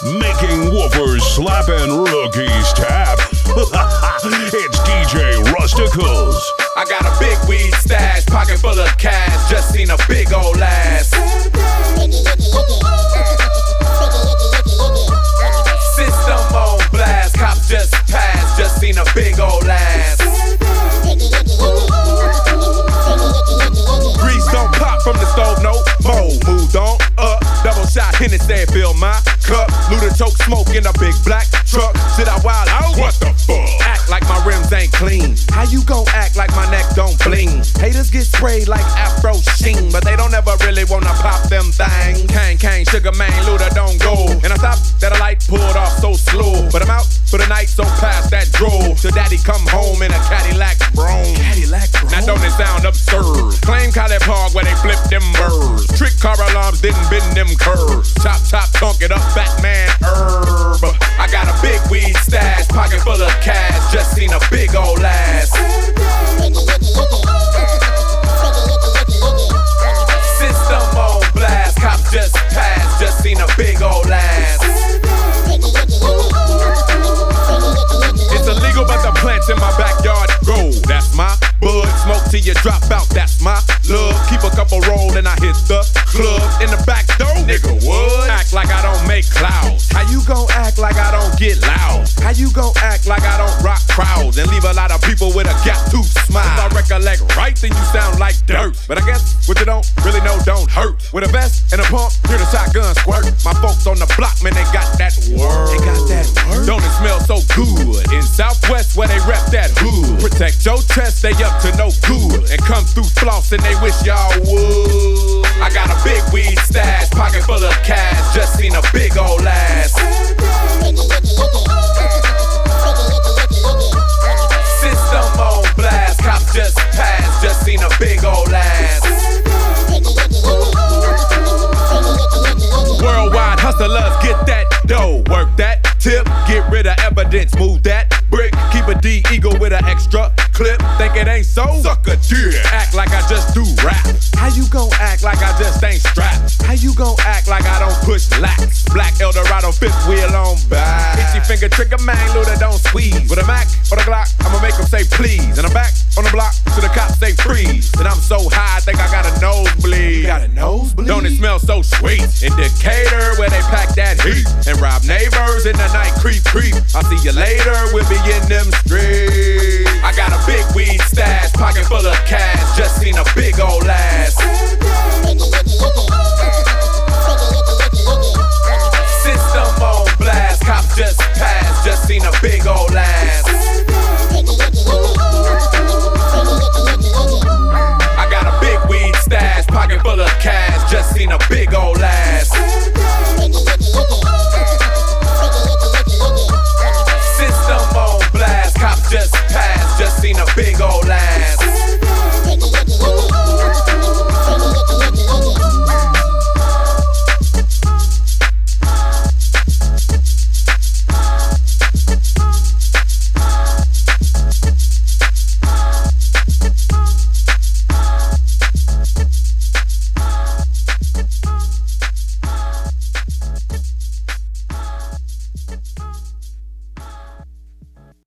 making woofers slap and rookies tap. It's DJ Rusticles. I got a big weed stash, pocket full of cash. Just seen a big old ass. System on blast, cops just passed. Just seen a big old ass. Grease don't pop from the stove, no more. Moved on up, double shot Hennessy, fill my cup. Luda choke smoke in a big black truck. Should I wild out? What the fuck? Act like my rims ain't clean. How you gon' act like my neck don't bling? Haters get sprayed like Afro Sheen, but they don't ever really wanna pop them things. Kang, Sugar Man, Luda don't go. And I stopped that a light pulled off so slow. But I'm out for the night, so past that drove. Till daddy come home in a Cadillac Brougham. Now don't it sound absurd? Claim College Park where they flip them birds. Trick car alarms didn't bend them curves. Chop, tonk it up, Batman herb. I got a big weed stash, pocket full of cash. Just seen a big old ass. System on blast, cops just passed. Just seen a big old ass. It's illegal, but the plants in my backyard grow. That's my bud. Smoke till you drop out. That's my love. Keep a couple roll and I hit the club. In the back door, nigga, what? Act like I don't make clouds. How you gon' act like I don't get loud? How you gon' act like I don't rock crowds and leave a lot of people with a gap tooth smile? If I recollect right, then you sound like dirt. But I guess what you don't really know don't hurt. With a vest and a pump, hear the shotgun squirt. My folks on the block, man, they got that word. They got that word. Don't it smell so good? In Southwest where they rep that hood. Protect your chest, they up to no good. And come through floss and they wish y'all would. I got a big weed stash, pocket full of cash. Just seen a big old ass. System on blast, cops just passed. Just seen a big old ass. Worldwide hustlers, get that dough. Work that tip, get rid of evidence. Move that brick, keep a D eagle with an extra clip. Think it ain't so? Suck a dick. Act like I just do rap. How you gon' act like I just ain't strapped? How you gon' act like I don't push lax? Black Eldorado, fifth wheel on back. Itchy finger trigger man, Luda don't squeeze. With a Mac or a Glock, I'ma make them say please. And I'm back on the block till the cops say freeze. And I'm so high, I think I got a nosebleed. Got a nosebleed? Don't it smell so sweet? In Decatur, where they pack that heat. And rob neighbors in the night, creep. I'll see you later, we'll be in them streets. I got a big weed stash, pocket full of cash. Just seen a big old ass. System on blast, cops just passed. Just seen a big old ass.